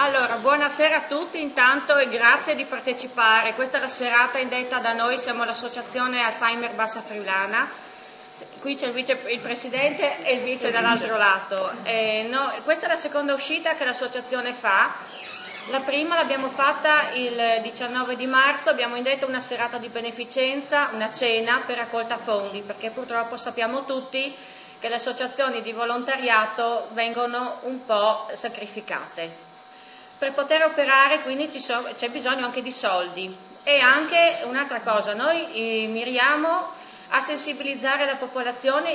Allora, buonasera a tutti intanto e grazie di partecipare. Questa è la serata indetta da noi, siamo l'associazione Alzheimer Bassa Friulana. Qui c'è il presidente e il vice dall'altro lato. Questa è la seconda uscita che l'associazione fa. La prima l'abbiamo fatta il 19 di marzo, abbiamo indetto una serata di beneficenza, una cena per raccolta fondi, perché purtroppo sappiamo tutti che le associazioni di volontariato vengono un po' sacrificate. Per poter operare quindi c'è bisogno anche di soldi e anche un'altra cosa, noi miriamo a sensibilizzare la popolazione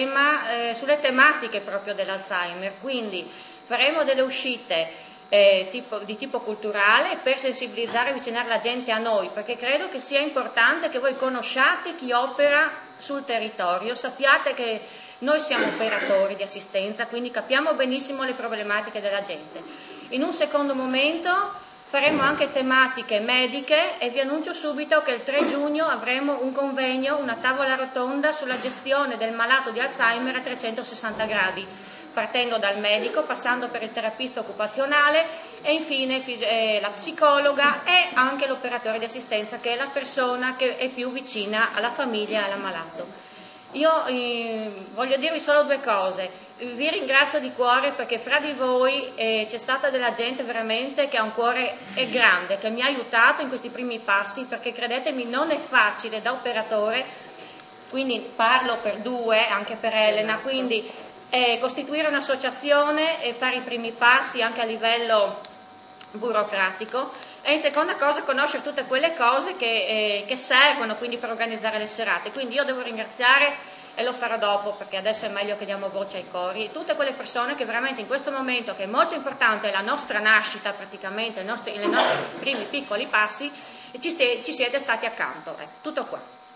sulle tematiche proprio dell'Alzheimer, quindi faremo delle uscite di tipo culturale per sensibilizzare e avvicinare la gente a noi, perché credo che sia importante che voi conosciate chi opera sul territorio, sappiate che noi siamo operatori di assistenza, quindi capiamo benissimo le problematiche della gente. In un secondo momento faremo anche tematiche mediche e vi annuncio subito che il 3 giugno avremo un convegno, una tavola rotonda sulla gestione del malato di Alzheimer a 360 gradi, partendo dal medico, passando per il terapista occupazionale e infine la psicologa e anche l'operatore di assistenza, che è la persona che è più vicina alla famiglia e all'ammalato. Io voglio dirvi solo due cose. Vi ringrazio di cuore perché fra di voi c'è stata della gente veramente che ha un cuore grande, che mi ha aiutato in questi primi passi, perché credetemi non è facile da operatore, quindi parlo per due, anche per Elena, quindi costituire un'associazione e fare i primi passi anche a livello burocratico. E in seconda cosa conoscere tutte quelle cose che servono quindi per organizzare le serate. Quindi io devo ringraziare, e lo farò dopo perché adesso è meglio che diamo voce ai cori, tutte quelle persone che veramente in questo momento, che è molto importante, è la nostra nascita praticamente, i nostri primi piccoli passi, ci siete stati accanto. Tutto qua.